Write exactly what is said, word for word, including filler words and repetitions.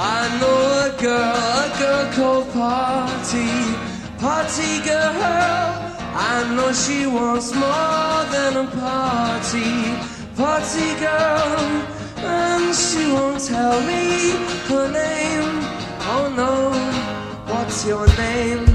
I know a girl, a girl called Party, Party girl. I know she wants more than a party, Party girl. And she won't tell me her name. Oh no, what's your name?